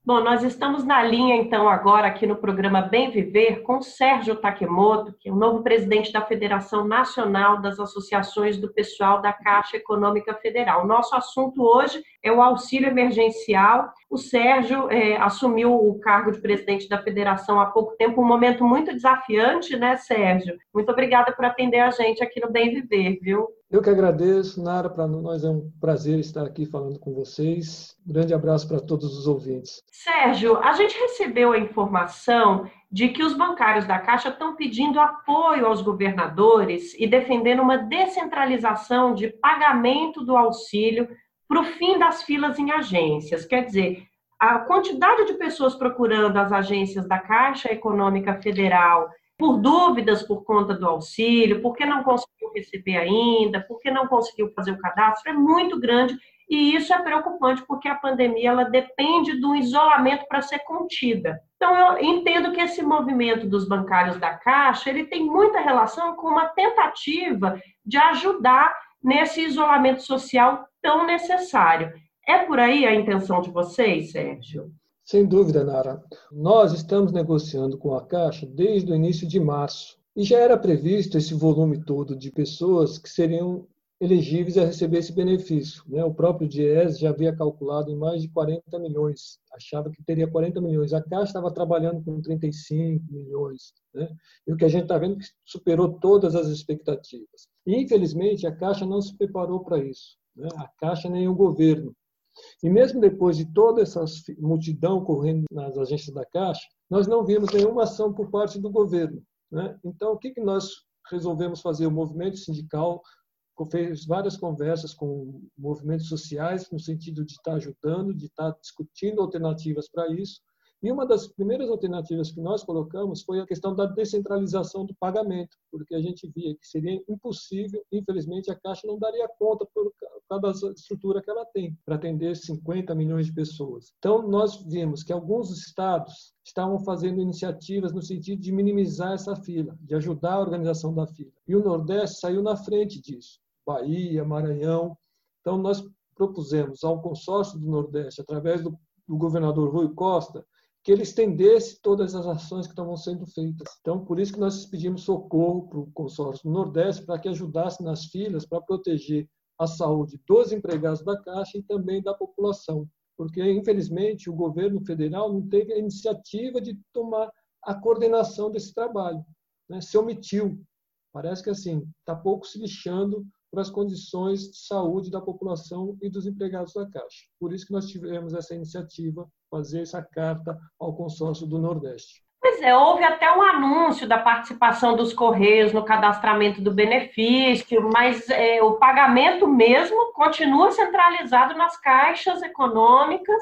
Bom, nós estamos na linha, então, agora aqui no programa Bem Viver, com Sérgio Takemoto, que é o novo presidente da Federação Nacional das Associações do Pessoal da Caixa Econômica Federal. Nosso assunto hoje é o auxílio emergencial. O Sérgio assumiu o cargo de presidente da federação há pouco tempo, um momento muito desafiante, né, Sérgio? Muito obrigada por atender a gente aqui no Bem Viver, viu? Eu que agradeço, Nara, para nós é um prazer estar aqui falando com vocês. Um grande abraço para todos os ouvintes. Sérgio, a gente recebeu a informação de que os bancários da Caixa estão pedindo apoio aos governadores e defendendo uma descentralização de pagamento do auxílio para o fim das filas em agências. Quer dizer, a quantidade de pessoas procurando as agências da Caixa Econômica Federal por dúvidas por conta do auxílio, porque não conseguiu receber ainda, porque não conseguiu fazer o cadastro, é muito grande. E isso é preocupante porque a pandemia ela depende do isolamento para ser contida. Então, eu entendo que esse movimento dos bancários da Caixa ele tem muita relação com uma tentativa de ajudar nesse isolamento social tão necessário. É por aí a intenção de vocês, Sérgio? Sem dúvida, Nara. Nós estamos negociando com a Caixa desde o início de março. E já era previsto esse volume todo de pessoas que seriam elegíveis a receber esse benefício. O próprio DIEESE já havia calculado em mais de 40 milhões, achava que teria 40 milhões. A Caixa estava trabalhando com 35 milhões. E o que a gente está vendo é que superou todas as expectativas. E, infelizmente, a Caixa não se preparou para isso. A Caixa nem o governo. E mesmo depois de toda essa multidão correndo nas agências da Caixa, nós não vimos nenhuma ação por parte do governo. Então, o que nós resolvemos fazer? O movimento sindical fez várias conversas com movimentos sociais no sentido de estar ajudando, de estar discutindo alternativas para isso. E uma das primeiras alternativas que nós colocamos foi a questão da descentralização do pagamento, porque a gente via que seria impossível, infelizmente, a Caixa não daria conta por causa da estrutura que ela tem, para atender 50 milhões de pessoas. Então, nós vimos que alguns estados estavam fazendo iniciativas no sentido de minimizar essa fila, de ajudar a organização da fila. E o Nordeste saiu na frente disso. Bahia, Maranhão. Então, nós propusemos ao consórcio do Nordeste, através do governador Rui Costa, que ele estendesse todas as ações que estavam sendo feitas. Então, por isso que nós pedimos socorro para o consórcio do Nordeste, para que ajudasse nas filas, para proteger a saúde dos empregados da Caixa e também da população. Porque, infelizmente, o governo federal não teve a iniciativa de tomar a coordenação desse trabalho. Se omitiu. Parece que assim está pouco se lixando para as condições de saúde da população e dos empregados da Caixa. Por isso que nós tivemos essa iniciativa, fazer essa carta ao consórcio do Nordeste. Pois é, houve até um anúncio da participação dos Correios no cadastramento do benefício, mas o pagamento mesmo continua centralizado nas caixas econômicas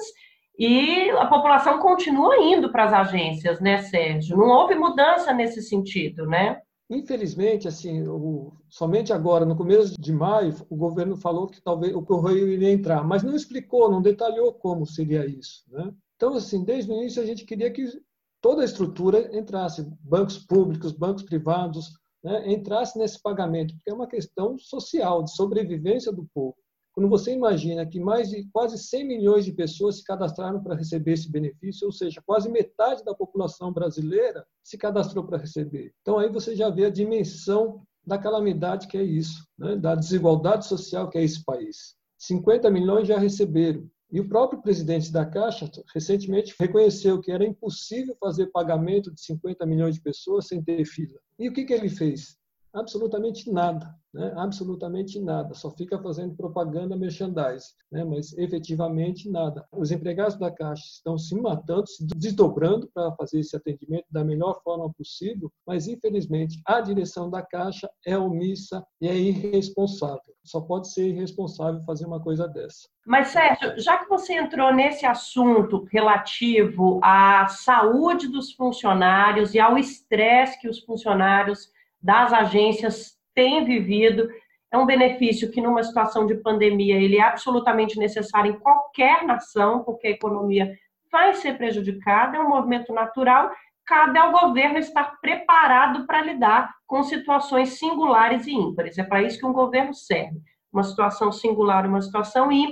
e a população continua indo para as agências, né, Sérgio? Não houve mudança nesse sentido, né? Infelizmente, assim, somente agora, no começo de maio, o governo falou que talvez o Correio iria entrar, mas não explicou, não detalhou como seria isso. Então, assim, desde o início a gente queria que toda a estrutura entrasse, bancos públicos, bancos privados, entrasse nesse pagamento, porque é uma questão social, de sobrevivência do povo. Quando você imagina que mais de quase 100 milhões de pessoas se cadastraram para receber esse benefício, ou seja, quase metade da população brasileira se cadastrou para receber. Então, aí você já vê a dimensão da calamidade que é isso, da desigualdade social que é esse país. 50 milhões já receberam. E o próprio presidente da Caixa, recentemente, reconheceu que era impossível fazer pagamento de 50 milhões de pessoas sem ter fila. E o que ele fez? Absolutamente nada, absolutamente nada, só fica fazendo propaganda merchandise, mas efetivamente nada. Os empregados da Caixa estão se matando, se desdobrando para fazer esse atendimento da melhor forma possível, mas infelizmente a direção da Caixa é omissa e é irresponsável. Só pode ser irresponsável fazer uma coisa dessa. Mas, Sérgio, já que você entrou nesse assunto relativo à saúde dos funcionários e ao estresse que os funcionários das agências têm vivido, é um benefício que numa situação de pandemia ele é absolutamente necessário em qualquer nação, porque a economia vai ser prejudicada, é um movimento natural, cabe ao governo estar preparado para lidar com situações singulares e ímpares. É para isso que um governo serve. Uma situação singular e uma situação ímpar,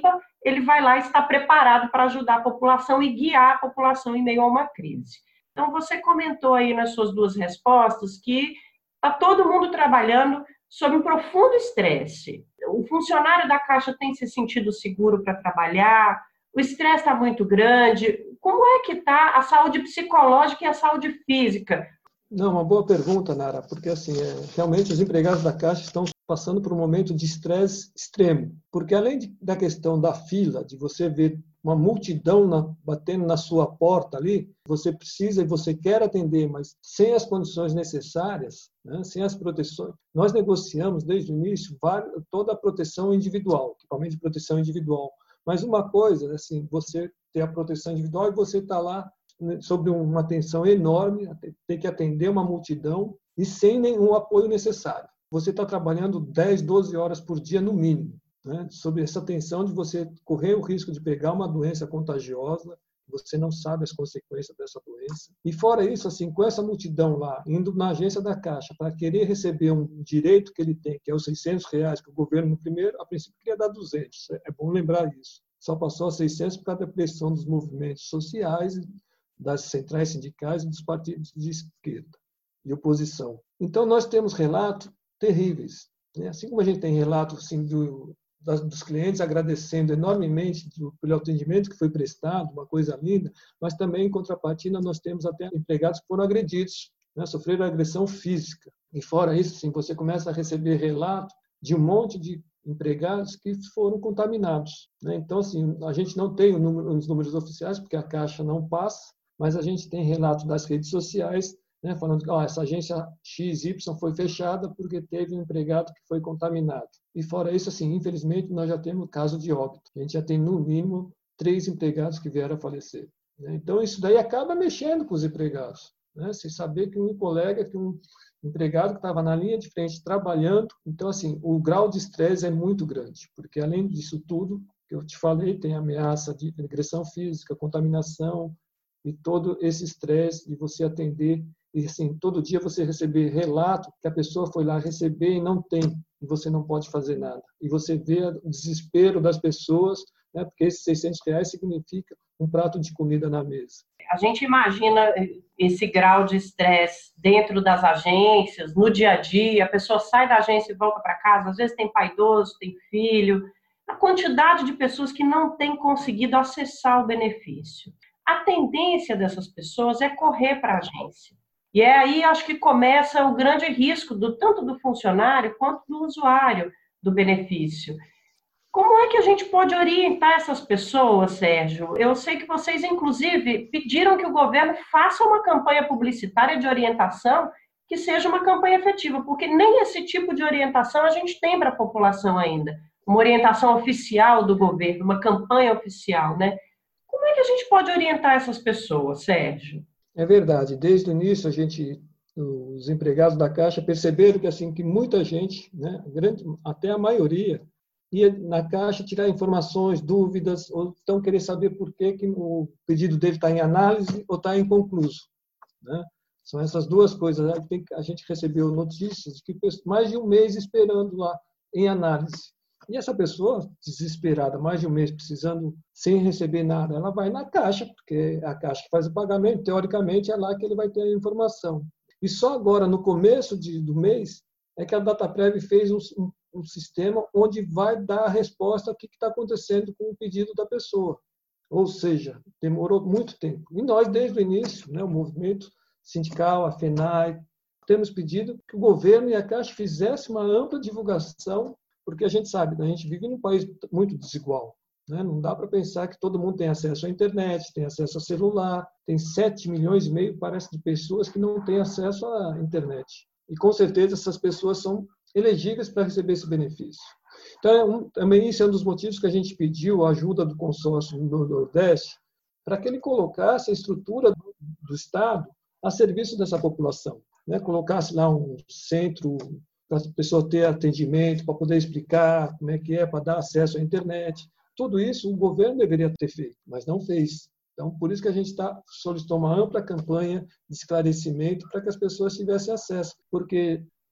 ele vai lá e está preparado para ajudar a população e guiar a população em meio a uma crise. Então, você comentou aí nas suas duas respostas que está todo mundo trabalhando sob um profundo estresse. O funcionário da Caixa tem se sentido seguro para trabalhar, o estresse está muito grande. Como é que está a saúde psicológica e a saúde física? Não, uma boa pergunta, Nara, porque assim, realmente os empregados da Caixa estão passando por um momento de estresse extremo, porque além da questão da fila, de você ver uma multidão batendo na sua porta ali, você precisa e você quer atender, mas sem as condições necessárias, né, sem as proteções. Nós negociamos desde o início toda a proteção individual, equipamento de proteção individual. Mas uma coisa, assim, você ter a proteção individual e você está lá sob uma tensão enorme, ter que atender uma multidão e sem nenhum apoio necessário. Você está trabalhando 10, 12 horas por dia no mínimo, né? Sob essa tensão de você correr o risco de pegar uma doença contagiosa, você não sabe as consequências dessa doença. E fora isso, assim, com essa multidão lá, indo na agência da Caixa para querer receber um direito que ele tem, que é os R$ 600, que o governo, no primeiro, a princípio, queria dar 200. É bom lembrar isso. Só passou a 600 por causa da pressão dos movimentos sociais, das centrais sindicais e dos partidos de esquerda e oposição. Então, nós temos relatos terríveis, né? Assim como a gente tem relatos assim, dos clientes agradecendo enormemente pelo atendimento que foi prestado, uma coisa linda, mas também, em contrapartida, nós temos até empregados que foram agredidos, né? Sofreram agressão física. E fora isso, assim, você começa a receber relatos de um monte de empregados que foram contaminados, né? Então, assim, a gente não tem os números oficiais, porque a Caixa não passa, mas a gente tem relatos das redes sociais, né, falando que essa agência XY foi fechada porque teve um empregado que foi contaminado. E fora isso, assim, infelizmente, nós já temos caso de óbito. A gente já tem, no mínimo, 3 empregados que vieram a falecer, né? Então, isso daí acaba mexendo com os empregados, né? Sem saber que um colega, que um empregado que estava na linha de frente trabalhando. Então, assim, o grau de estresse é muito grande, porque, além disso tudo que eu te falei, tem ameaça de agressão física, contaminação, e todo esse estresse de você atender e assim, todo dia você receber relato que a pessoa foi lá receber e não tem, e você não pode fazer nada. E você vê o desespero das pessoas, né, porque esses R$ 600 significa um prato de comida na mesa. A gente imagina esse grau de estresse dentro das agências, no dia a dia, a pessoa sai da agência e volta para casa, às vezes tem pai idoso, tem filho, a quantidade de pessoas que não têm conseguido acessar o benefício. A tendência dessas pessoas é correr para a agência. E é aí, acho que começa o grande risco, tanto do funcionário quanto do usuário do benefício. Como é que a gente pode orientar essas pessoas, Sérgio? Eu sei que vocês, inclusive, pediram que o governo faça uma campanha publicitária de orientação que seja uma campanha efetiva, porque nem esse tipo de orientação a gente tem para a população ainda. Uma orientação oficial do governo, uma campanha oficial, né? Como é que a gente pode orientar essas pessoas, Sérgio? É verdade. Desde o início, os empregados da Caixa perceberam que assim que muita gente, né, até a maioria, ia na Caixa tirar informações, dúvidas, ou então querer saber por que o pedido dele está em análise ou está inconcluso, né? São essas duas coisas. A gente recebeu notícias de que mais de um mês esperando lá em análise. E essa pessoa, desesperada, mais de um mês precisando, sem receber nada, ela vai na Caixa, porque é a Caixa que faz o pagamento, teoricamente é lá que ele vai ter a informação. E só agora, no começo do mês, é que a Dataprev fez um sistema onde vai dar a resposta ao que está acontecendo com o pedido da pessoa. Ou seja, demorou muito tempo. E nós, desde o início, né, o movimento sindical, a FENAI, temos pedido que o governo e a Caixa fizessem uma ampla divulgação, porque a gente sabe, a gente vive num país muito desigual, né? Não dá para pensar que todo mundo tem acesso à internet, tem acesso a celular, tem 7,5 milhões, parece, de pessoas que não têm acesso à internet. E, com certeza, essas pessoas são elegíveis para receber esse benefício. Então, também esse é um dos motivos que a gente pediu a ajuda do consórcio no Nordeste para que ele colocasse a estrutura do Estado a serviço dessa população, né? Colocasse lá um centro para a pessoa ter atendimento, para poder explicar como é que é, para dar acesso à internet. Tudo isso o governo deveria ter feito, mas não fez. Então, por isso que a gente solicitou uma ampla campanha de esclarecimento para que as pessoas tivessem acesso, porque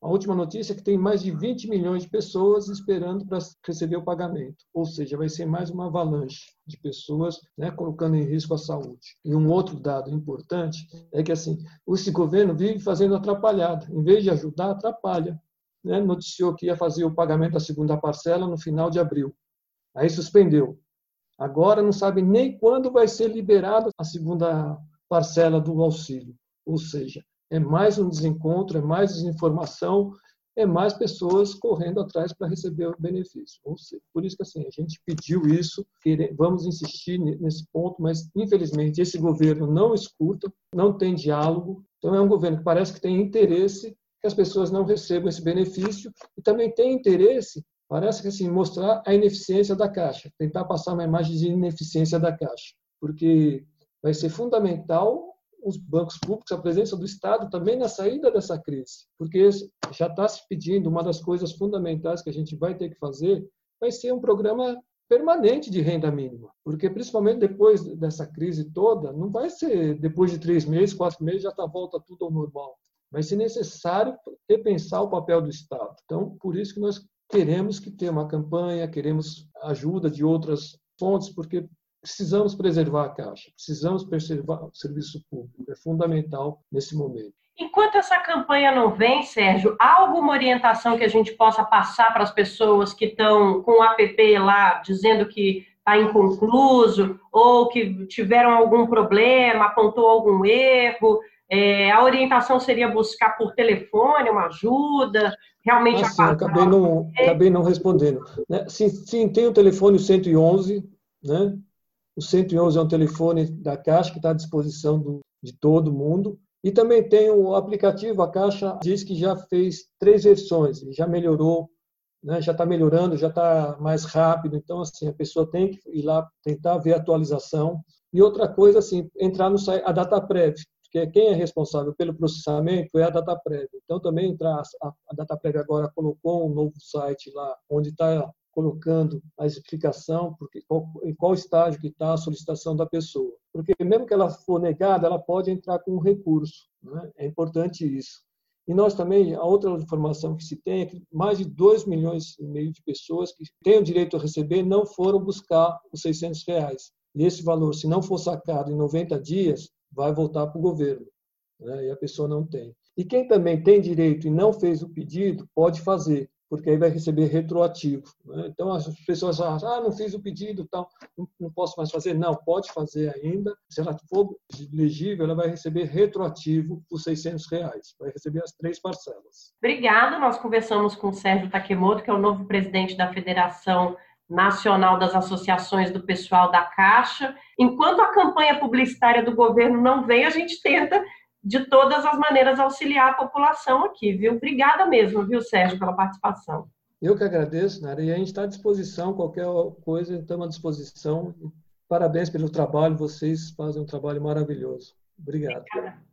A última notícia é que tem mais de 20 milhões de pessoas esperando para receber o pagamento. Ou seja, vai ser mais uma avalanche de pessoas, né, colocando em risco a saúde. E um outro dado importante é que assim, esse governo vive fazendo atrapalhada. Em vez de ajudar, atrapalha. Né? Noticiou que ia fazer o pagamento da segunda parcela no final de abril. Aí suspendeu. Agora não sabe nem quando vai ser liberada a segunda parcela do auxílio. Ou seja, é mais um desencontro, é mais desinformação, é mais pessoas correndo atrás para receber o benefício. Ou seja, por isso que assim, a gente pediu isso, vamos insistir nesse ponto, mas infelizmente esse governo não escuta, não tem diálogo. Então é um governo que parece que tem interesse que as pessoas não recebam esse benefício e também tem interesse, parece que assim, mostrar a ineficiência da Caixa, tentar passar uma imagem de ineficiência da Caixa, porque vai ser fundamental os bancos públicos, a presença do Estado também na saída dessa crise, porque já está se pedindo, uma das coisas fundamentais que a gente vai ter que fazer vai ser um programa permanente de renda mínima, porque principalmente depois dessa crise toda, não vai ser depois de 3 meses, 4 meses, já está volta tudo ao normal. Vai ser necessário repensar o papel do Estado. Então, por isso que nós queremos que tenha uma campanha, queremos ajuda de outras fontes, porque precisamos preservar a Caixa, precisamos preservar o serviço público, é fundamental nesse momento. Enquanto essa campanha não vem, Sérgio, há alguma orientação que a gente possa passar para as pessoas que estão com o app lá, dizendo que está inconcluso, ou que tiveram algum problema, apontou algum erro? A orientação seria buscar por telefone uma ajuda, realmente Sim, acabei não respondendo. Né? Sim, tem o telefone 111, né? O 111 é um telefone da Caixa que está à disposição de todo mundo. E também tem o aplicativo, a Caixa diz que já fez 3 versões, já melhorou, né? Já está melhorando, já está mais rápido. Então, assim, a pessoa tem que ir lá tentar ver a atualização. E outra coisa, assim, entrar no site, a Dataprev, porque quem é responsável pelo processamento é a Dataprev. Então, também entrar, a Dataprev agora colocou um novo site lá, onde está colocando a explicação em qual estágio que está a solicitação da pessoa. Porque mesmo que ela for negada, ela pode entrar com um recurso. Né? É importante isso. E nós também, a outra informação que se tem é que mais de 2,5 milhões de pessoas que têm o direito a receber não foram buscar os R$ 600. E esse valor, se não for sacado em 90 dias, vai voltar para o governo. Né? E a pessoa não tem. E quem também tem direito e não fez o pedido, pode fazer, porque aí vai receber retroativo. Né? Então, as pessoas falam, não fiz o pedido, tal, não posso mais fazer. Não, pode fazer ainda. Se ela for elegível, ela vai receber retroativo os R$ 600. Vai receber as 3 parcelas. Obrigada. Nós conversamos com o Sérgio Takemoto, que é o novo presidente da Federação Nacional das Associações do Pessoal da Caixa. Enquanto a campanha publicitária do governo não vem, a gente tenta de todas as maneiras auxiliar a população aqui, viu? Obrigada mesmo, viu, Sérgio, pela participação. Eu que agradeço, Nara, e a gente está à disposição, qualquer coisa, estamos à disposição. Parabéns pelo trabalho, vocês fazem um trabalho maravilhoso. Obrigado. Obrigada.